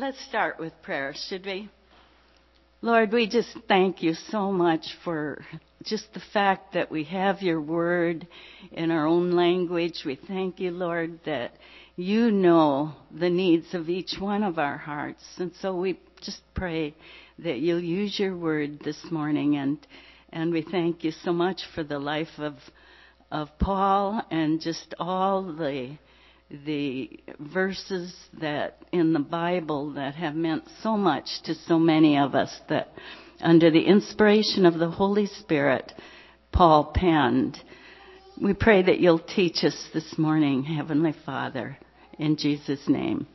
Let's start with prayer, should we? Lord, we just thank you so much for just the fact that we have your word in our own language. We thank you, Lord, that you know the needs of each one of our hearts. And so we just pray that you'll use your word this morning. And we thank you so much for the life of Paul and just all the verses that in the Bible that have meant so much to so many of us, that under the inspiration of the Holy Spirit, Paul penned. We pray that you'll teach us this morning, Heavenly Father, in Jesus' name.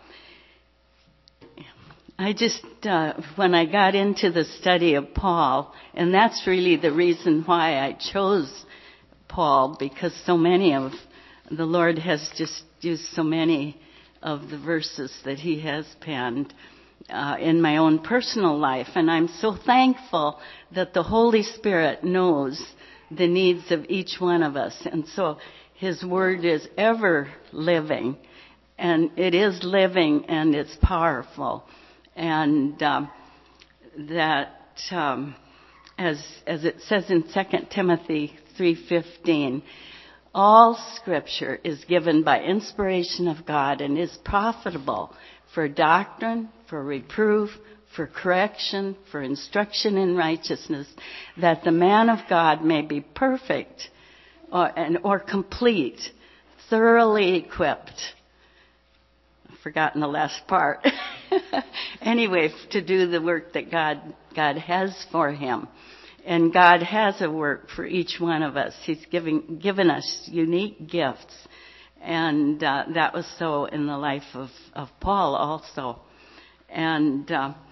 I just, when I got into the study of Paul, and that's really the reason why I chose Paul, because so many of the Lord has just used so many of the verses that he has penned in my own personal life. And I'm so thankful that the Holy Spirit knows the needs of each one of us. And so his word is ever living. And it is living and it's powerful. And that, as it says in 2 Timothy 3:15, all Scripture is given by inspiration of God and is profitable for doctrine, for reproof, for correction, for instruction in righteousness, that the man of God may be perfect or complete, thoroughly equipped. I've forgotten the last part. Anyway, to do the work that God has for him. And God has a work for each one of us. He's given us unique gifts. And that was so in the life of Paul also. And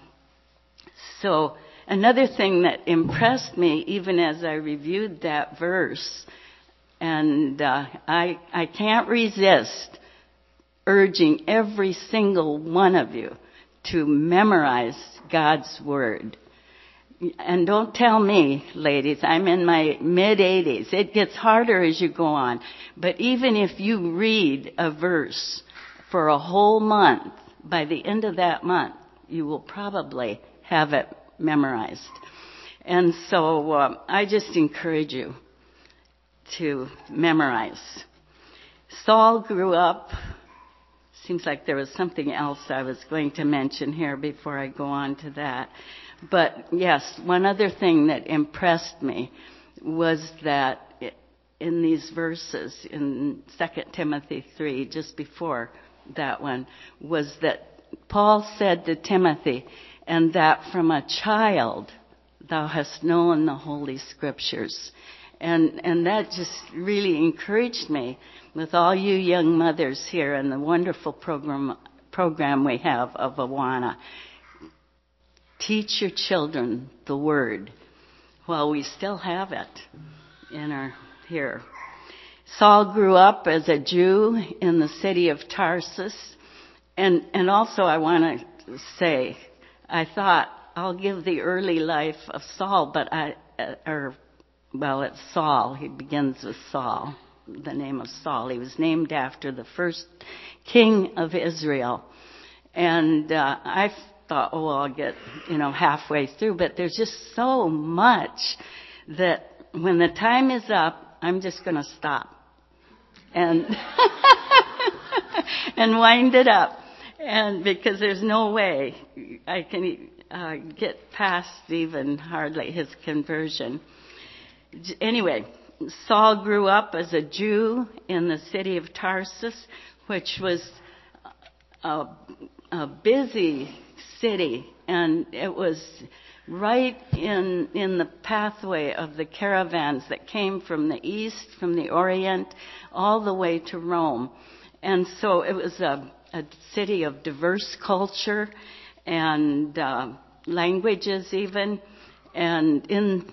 so another thing that impressed me, even as I reviewed that verse, and I can't resist urging every single one of you to memorize God's Word. And don't tell me, ladies, I'm in my mid-80s. It gets harder as you go on. But even if you read a verse for a whole month, by the end of that month, you will probably have it memorized. And so I just encourage you to memorize. Saul grew up. Seems like there was something else I was going to mention here before I go on to that. But yes, one other thing that impressed me was that in these verses, in 2 Timothy 3, just before that one, was that Paul said to Timothy, and that from a child thou hast known the Holy Scriptures. And that just really encouraged me with all you young mothers here and the wonderful program we have of Awana. Teach your children the Word while we still have it here. Saul grew up as a Jew in the city of Tarsus. And also I want to say, I thought I'll give the early life of Saul, but it's Saul. He begins with Saul, the name of Saul. He was named after the first king of Israel. And I thought, I'll get, halfway through. But there's just so much that when the time is up, I'm just going to stop and and wind it up. And because there's no way I can get past even hardly his conversion. Anyway, Saul grew up as a Jew in the city of Tarsus, which was a busy city, and it was right in the pathway of the caravans that came from the east, from the Orient, all the way to Rome. And so it was a city of diverse culture and languages even. And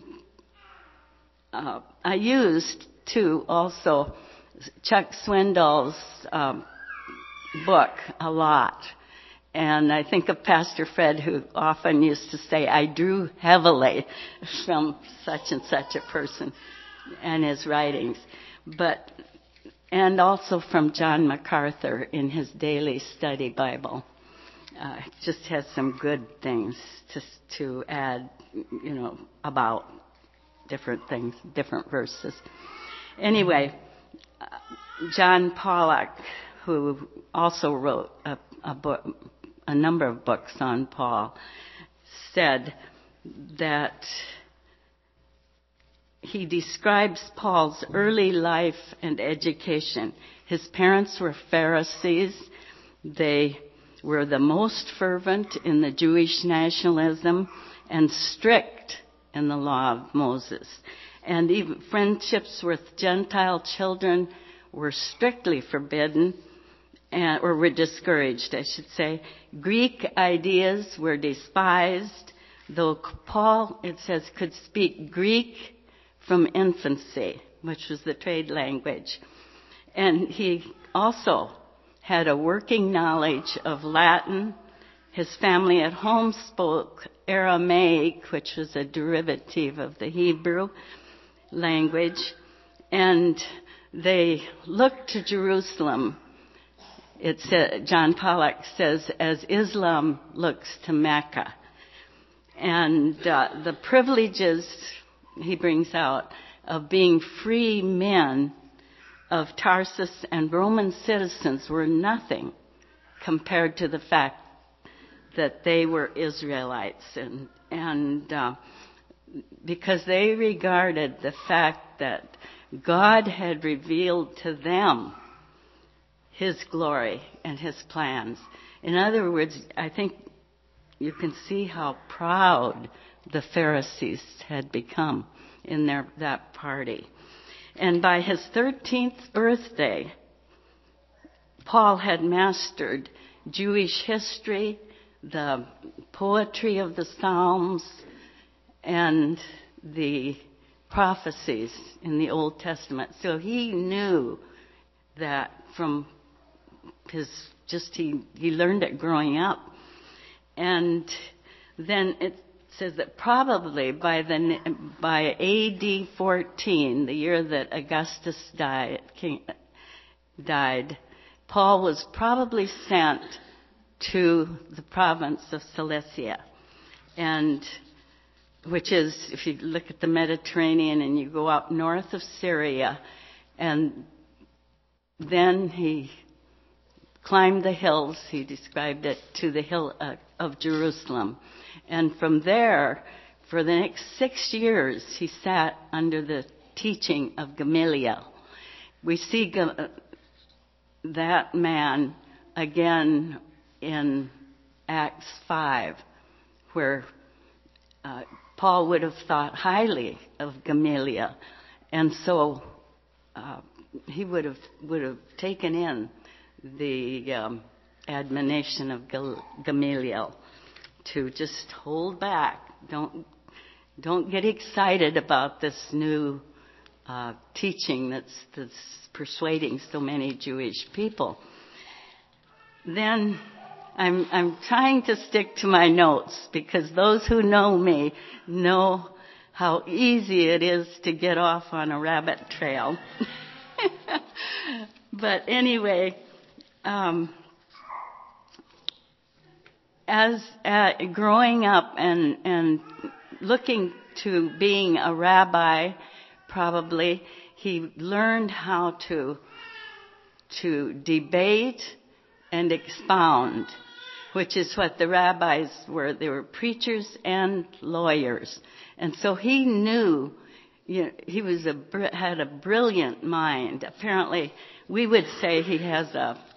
I used too also Chuck Swindoll's book a lot. And I think of Pastor Fred, who often used to say, I drew heavily from such and such a person and his writings. And also from John MacArthur in his daily study Bible. just has some good things to add, about different things, different verses. Anyway, John Pollock, who also wrote a number of books on Paul, said that he describes Paul's early life and education. His parents were Pharisees. They were the most fervent in the Jewish nationalism and strict in the law of Moses. And even friendships with Gentile children were strictly forbidden, or were discouraged, I should say. Greek ideas were despised, though Paul, it says, could speak Greek from infancy, which was the trade language. And he also had a working knowledge of Latin. His family at home spoke Aramaic, which was a derivative of the Hebrew language. And they looked to Jerusalem, John Pollock says, as Islam looks to Mecca. And the privileges he brings out of being free men of Tarsus and Roman citizens were nothing compared to the fact that they were Israelites, and because they regarded the fact that God had revealed to them His glory and His plans. In other words, I think you can see how proud the Pharisees had become in that party. And by his 13th birthday, Paul had mastered Jewish history, the poetry of the Psalms, and the prophecies in the Old Testament. So he knew that from he learned it growing up. And then it says that probably by AD 14, the year that Augustus died, Paul was probably sent to the province of Cilicia, and which is, if you look at the Mediterranean and you go up north of Syria, and then he climbed the hills, he described it, to the hill of Jerusalem. And from there, for the next 6 years, he sat under the teaching of Gamaliel. We see that man again in Acts 5, where Paul would have thought highly of Gamaliel. And so he would have taken in the admonition of Gamaliel to just hold back. Don't get excited about this new teaching that's persuading so many Jewish people. Then I'm trying to stick to my notes, because those who know me know how easy it is to get off on a rabbit trail. But anyway, as growing up and looking to being a rabbi, probably he learned how to debate and expound, which is what the rabbis were. They were preachers and lawyers, and so he knew. He had a brilliant mind. Apparently, we would say he has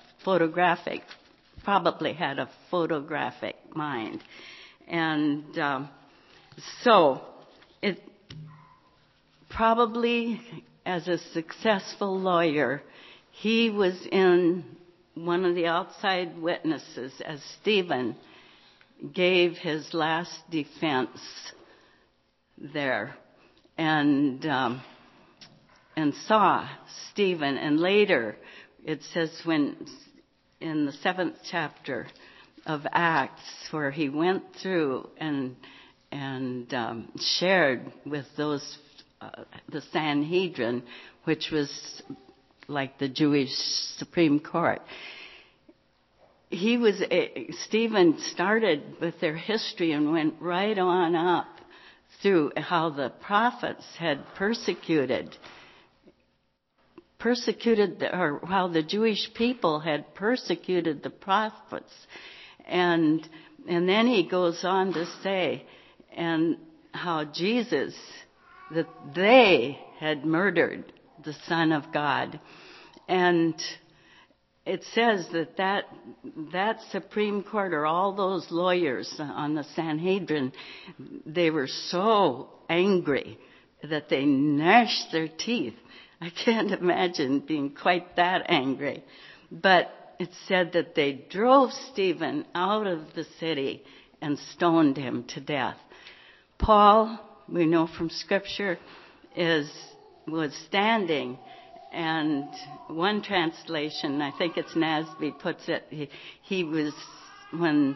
probably had a photographic mind. And so it probably, as a successful lawyer, he was in one of the outside witnesses as Stephen gave his last defense there. And saw Stephen, and later it says when in the 7th chapter of Acts, where he went through and shared with those the Sanhedrin, which was like the Jewish Supreme Court. Stephen started with their history and went right on up through how the prophets had persecuted, or how the Jewish people had persecuted the prophets. And then he goes on to say, and how Jesus, that they had murdered the Son of God. And it says that Supreme Court, or all those lawyers on the Sanhedrin, they were so angry that they gnashed their teeth. I can't imagine being quite that angry. But it said that they drove Stephen out of the city and stoned him to death. Paul, we know from Scripture, was standing, and one translation, I think it's NASB, puts it, he was, when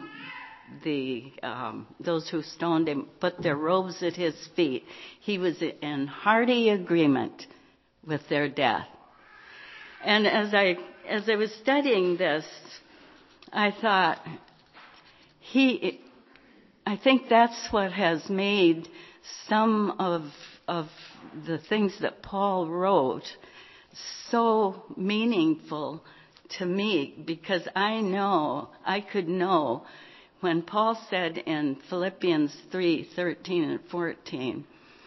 those who stoned him put their robes at his feet, he was in hearty agreement with their death. And as I was studying this, I thought, I think that's what has made some of the things that Paul wrote so meaningful to me, because I could know when Paul said in Philippians 3:13 and 14,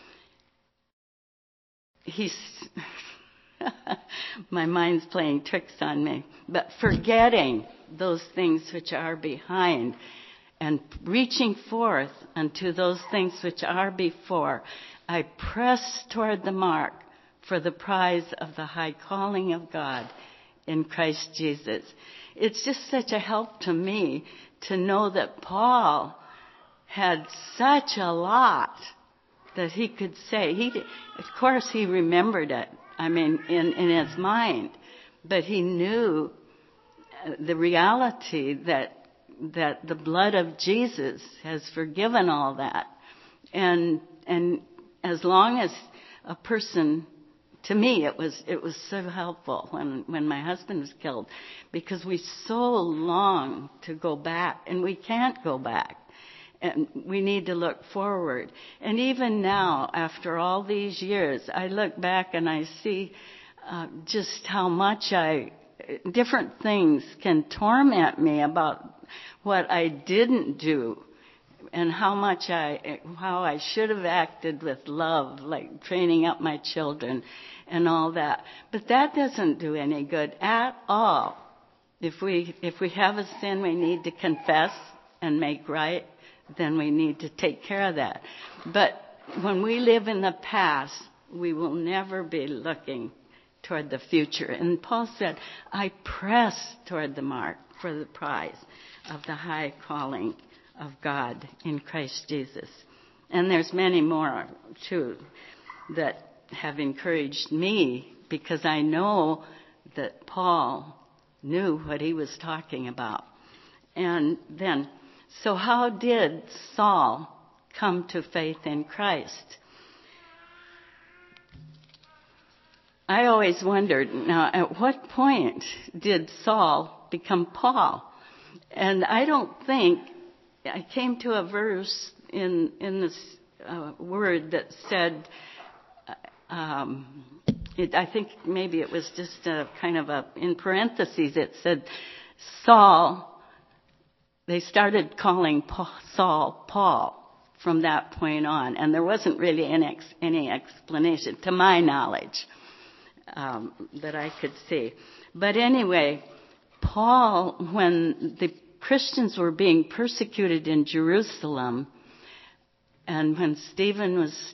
my mind's playing tricks on me, but forgetting those things which are behind and reaching forth unto those things which are before, I press toward the mark for the prize of the high calling of God in Christ Jesus. It's just such a help to me to know that Paul had such a lot that he could say. Of course, he remembered it, in his mind, but he knew the reality that the blood of Jesus has forgiven all that. And as long as a person, to me, it was so helpful when my husband was killed, because we so long to go back, and we can't go back. And we need to look forward. And even now, after all these years, I look back and I see just how much different things can torment me about what I didn't do, and how I should have acted with love, like training up my children and all that. But that doesn't do any good at all. If we have a sin we need to confess and make right, then we need to take care of that. But when we live in the past, we will never be looking toward the future. And Paul said, I press toward the mark for the prize of the high calling of God in Christ Jesus. And there's many more, too, that have encouraged me, because I know that Paul knew what he was talking about. And then, so how did Saul come to faith in Christ? I always wondered, now, at what point did Saul become Paul? And I don't think, I came to a verse in this word that said, I think maybe it was just a kind of in parentheses, it said, Saul, they started calling Saul Paul from that point on. And there wasn't really any explanation, to my knowledge, that I could see. But anyway, Paul, when the Christians were being persecuted in Jerusalem, and when Stephen was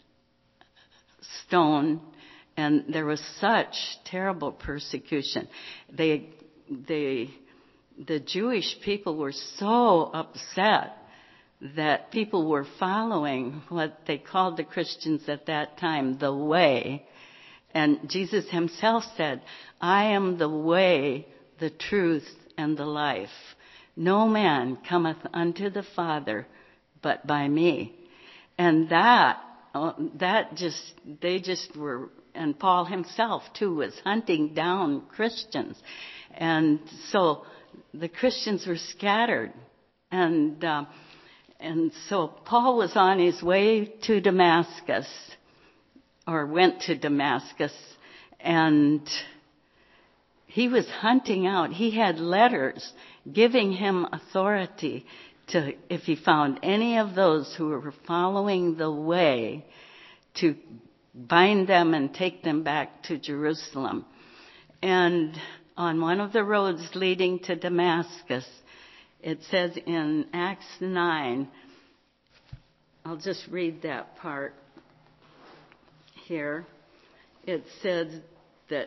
stoned, and there was such terrible persecution, the Jewish people were so upset that people were following what they called the Christians at that time the way. And Jesus himself said, I am the way, the truth, and the life. No man cometh unto the Father but by me. And they just were, and Paul himself too was hunting down Christians. And so the Christians were scattered. And so Paul was on his way to Damascus, or went to Damascus, and he was hunting out. He had letters giving him authority to, if he found any of those who were following the way, to bind them and take them back to Jerusalem. And on one of the roads leading to Damascus, it says in Acts 9, I'll just read that part here. It says that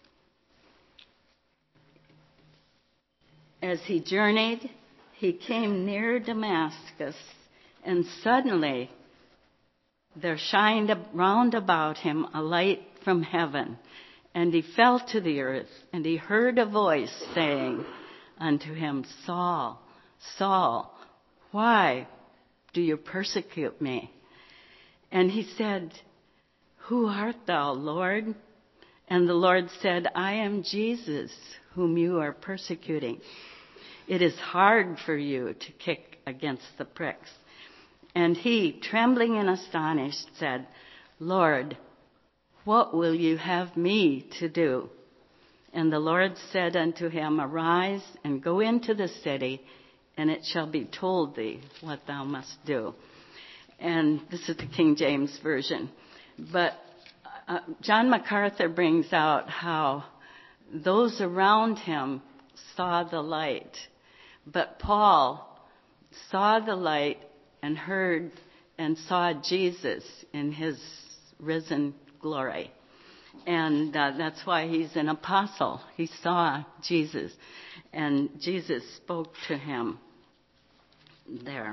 as he journeyed, he came near Damascus, and suddenly there shined round about him a light from heaven. And he fell to the earth, and he heard a voice saying unto him, Saul, Saul, why do you persecute me? And he said, Who art thou, Lord? And the Lord said, I am Jesus, whom you are persecuting. It is hard for you to kick against the pricks. And he, trembling and astonished, said, Lord, what will you have me to do? And the Lord said unto him, Arise and go into the city, and it shall be told thee what thou must do. And this is the King James Version. But John MacArthur brings out how those around him saw the light. But Paul saw the light and heard and saw Jesus in his risen glory. And that's why he's an apostle. He saw Jesus, and Jesus spoke to him there.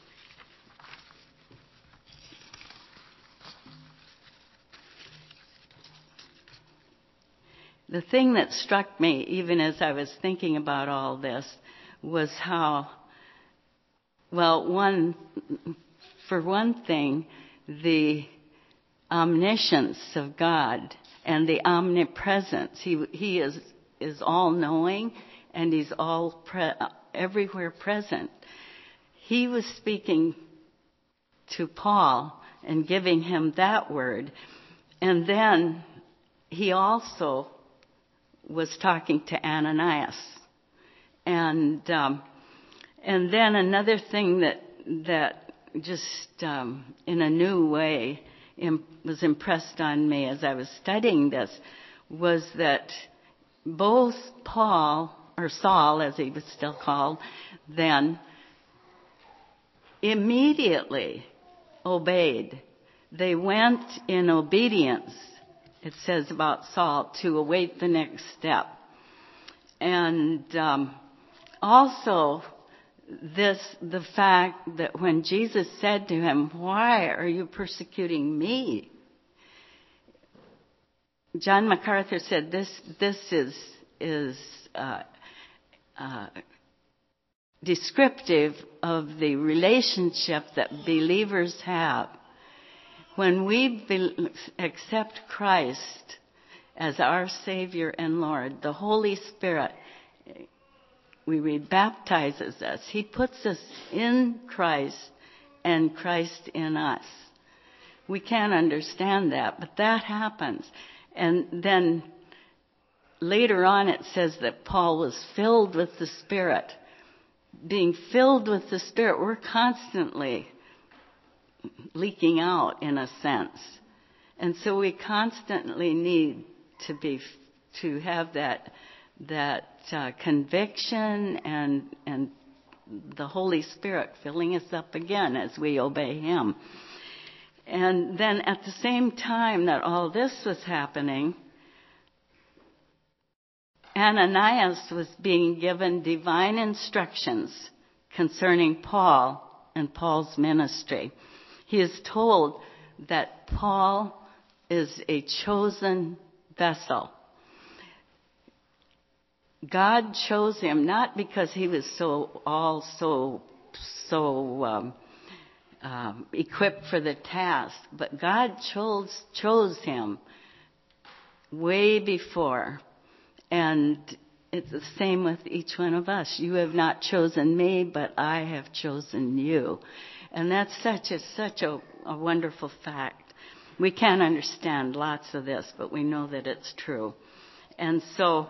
The thing that struck me, even as I was thinking about all this, was how, well, for one thing, the omniscience of God and the omnipresence. He is all-knowing, and he's everywhere present. He was speaking to Paul and giving him that word, and then he also was talking to Ananias. And then another thing that just in a new way was impressed on me as I was studying this was that both Paul, or Saul as he was still called then, immediately obeyed. They went in obedience, it says about Saul, to await the next step. And also the fact that when Jesus said to him, Why are you persecuting me? John MacArthur said this is descriptive of the relationship that believers have. When we accept Christ as our Savior and Lord, the Holy Spirit, we read, baptizes us. He puts us in Christ and Christ in us. We can't understand that, but that happens. And then later on it says that Paul was filled with the Spirit. Being filled with the Spirit, we're constantly leaking out in a sense. And so we constantly need to have that conviction and the Holy Spirit filling us up again as we obey Him. And then at the same time that all this was happening, Ananias was being given divine instructions concerning Paul and Paul's ministry. He is told that Paul is a chosen vessel. God chose him not because he was so equipped for the task, but God chose him way before. And it's the same with each one of us. You have not chosen me, but I have chosen you. And that's such a wonderful fact. We can't understand lots of this, but we know that it's true. And so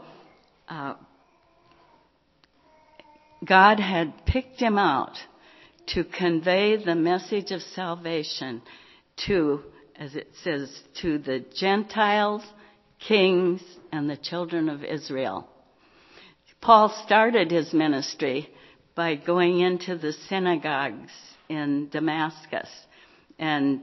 God had picked him out to convey the message of salvation to, as it says, to the Gentiles, kings, and the children of Israel. Paul started his ministry by going into the synagogues in Damascus, and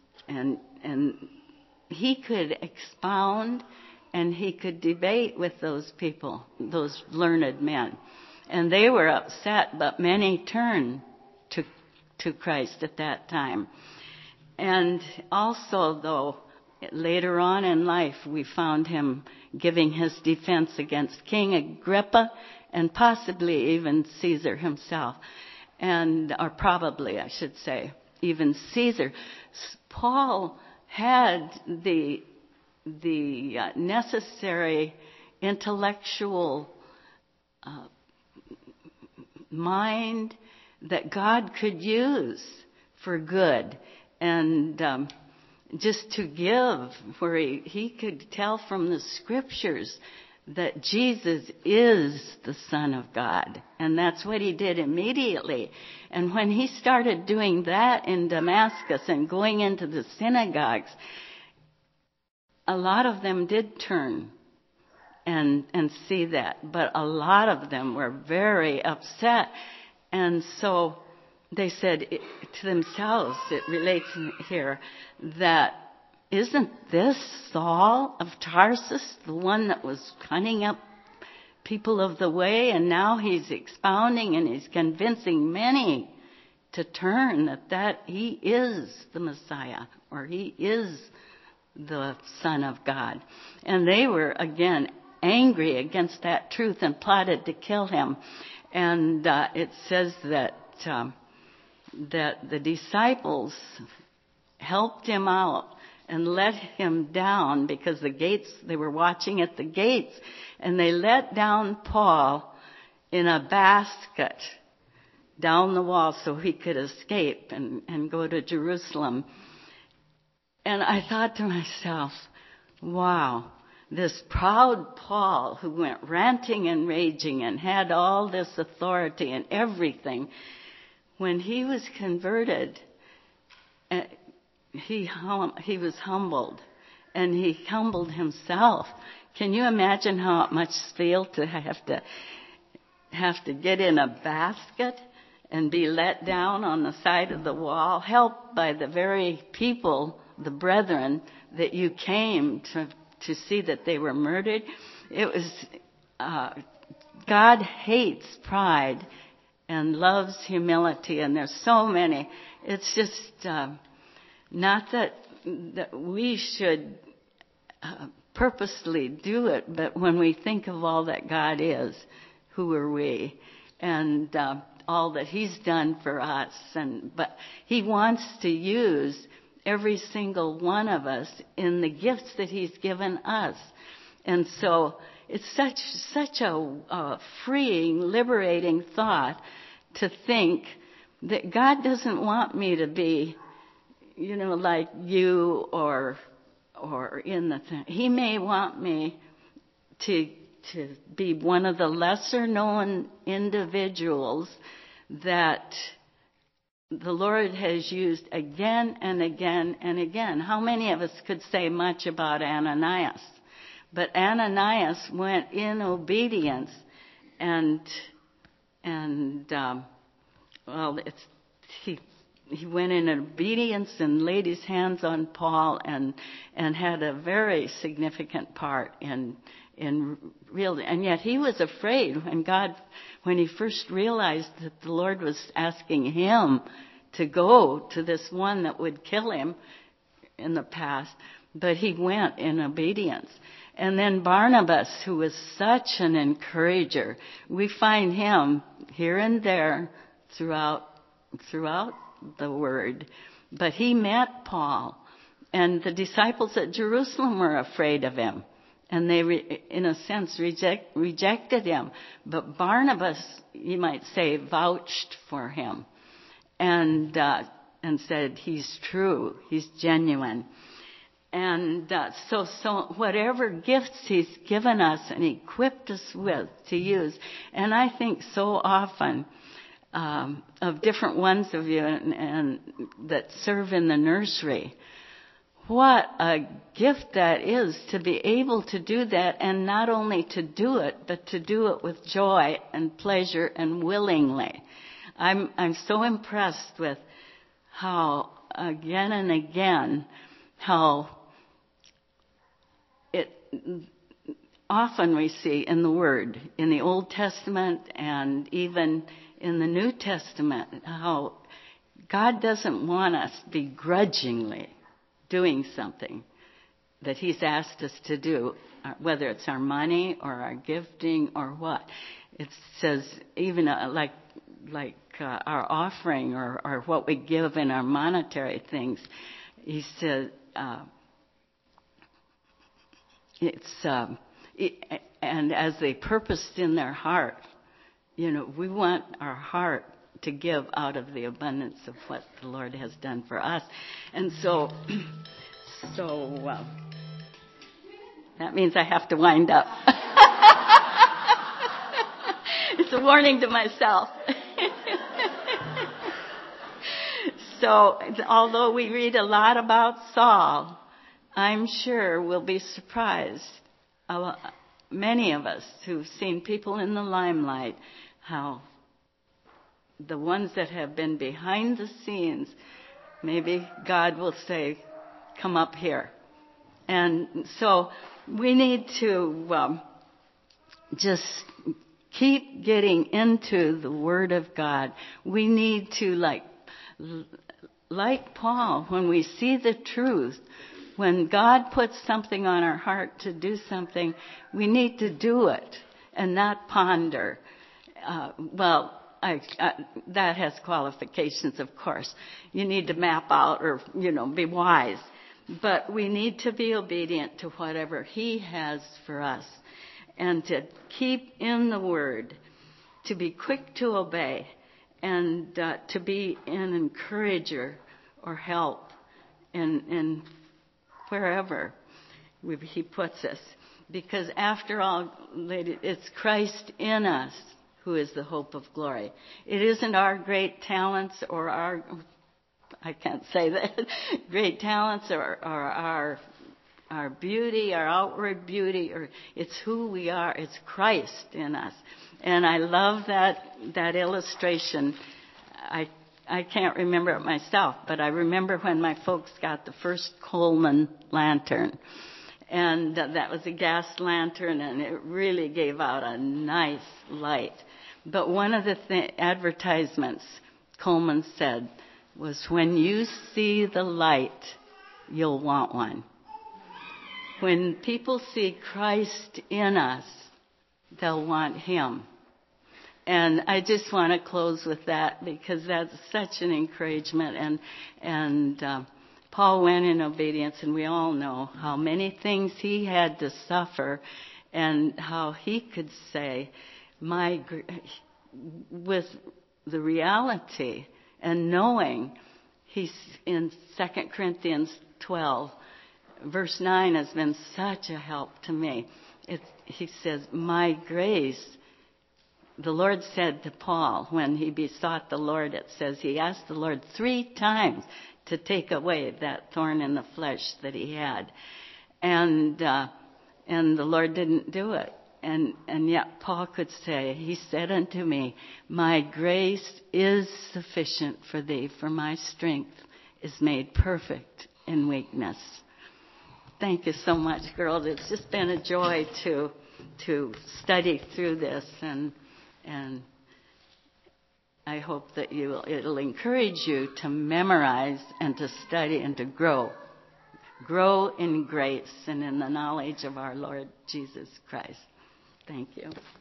he could expound and he could debate with those people, those learned men. And they were upset, but many turned to Christ at that time. And also, though, later on in life, we found him giving his defense against King Agrippa and possibly even Caesar himself. Or probably, I should say, even Caesar. Paul had the necessary intellectual mind that God could use for good, and just to give, where he could tell from the scriptures that Jesus is the Son of God. And that's what he did immediately. And when he started doing that in Damascus and going into the synagogues, a lot of them did turn and see that. But a lot of them were very upset. And so they said to themselves, it relates here, that isn't this Saul of Tarsus, the one that was cunning up people of the way, and now he's expounding and he's convincing many to turn that he is the Messiah, or he is the Son of God. And they were, again, angry against that truth and plotted to kill him. And it says that the disciples helped him out and let him down, because they were watching at the gates, and they let down Paul in a basket down the wall so he could escape and go to Jerusalem. And I thought to myself, wow, this proud Paul who went ranting and raging and had all this authority and everything, when he was converted, he was humbled, and he humbled himself. Can you imagine how it must feel to have to get in a basket and be let down on the side of the wall, helped by the very people, the brethren, that you came to see that they were murdered? It was God hates pride and loves humility, and there's so many. It's just not that we should purposely do it, but when we think of all that God is, who are we? And all that he's done for us. But he wants to use every single one of us in the gifts that he's given us. And so it's such a freeing, liberating thought to think that God doesn't want me to be, like you or in the thing. He may want me to be one of the lesser known individuals that the Lord has used again and again and again. How many of us could say much about Ananias? But Ananias went in obedience he went in obedience and laid his hands on Paul and had a very significant part in real. And yet he was afraid when he first realized that the Lord was asking him to go to this one that would kill him in the past. But he went in obedience. And then Barnabas, who was such an encourager, we find him here and there throughout the word. But he met Paul, and the disciples at Jerusalem were afraid of him. And they, in a sense, rejected him. But Barnabas, you might say, vouched for him and said, he's true, he's genuine. And so whatever gifts he's given us and equipped us with to use, and I think so often of different ones of you and that serve in the nursery, what a gift that is to be able to do that, and not only to do it, but to do it with joy and pleasure and willingly. I'm so impressed with how again and again, how it often we see in the Word, in the Old Testament and even in the New Testament, how God doesn't want us begrudgingly doing something that he's asked us to do, whether it's our money or our gifting or what. It says even like our offering or what we give in our monetary things. He said and as they purposed in their heart, we want our heart to give out of the abundance of what the Lord has done for us. And so that means I have to wind up. It's a warning to myself. So, although we read a lot about Saul, I'm sure we'll be surprised, many of us who've seen people in the limelight, how the ones that have been behind the scenes, maybe God will say, come up here. And so we need to just keep getting into the Word of God. We need to, like Paul, when we see the truth, when God puts something on our heart to do something, we need to do it and not ponder. That has qualifications, of course. You need to map out or, be wise. But we need to be obedient to whatever he has for us and to keep in the Word, to be quick to obey and to be an encourager or help in wherever he puts us. Because after all, it's Christ in us who is the hope of glory. It isn't our great talents or I can't say that, great talents or our beauty, our outward beauty, or it's who we are. It's Christ in us. And I love that illustration. I can't remember it myself, but I remember when my folks got the first Coleman lantern. And that was a gas lantern, and it really gave out a nice light. But one of the advertisements Coleman said was, when you see the light, you'll want one. When people see Christ in us, they'll want him. And I just want to close with that because that's such an encouragement. And Paul went in obedience, and we all know how many things he had to suffer and how he could say, with the reality and knowing, he's in 2 Corinthians 12, verse 9 has been such a help to me. He says, my grace, the Lord said to Paul when he besought the Lord, it says he asked the Lord 3 times to take away that thorn in the flesh that he had. And the Lord didn't do it. And yet Paul could say, he said unto me, my grace is sufficient for thee, for my strength is made perfect in weakness. Thank you so much, girls. It's just been a joy to study through this, and I hope that it'll encourage you to memorize and to study and to grow in grace and in the knowledge of our Lord Jesus Christ. Thank you.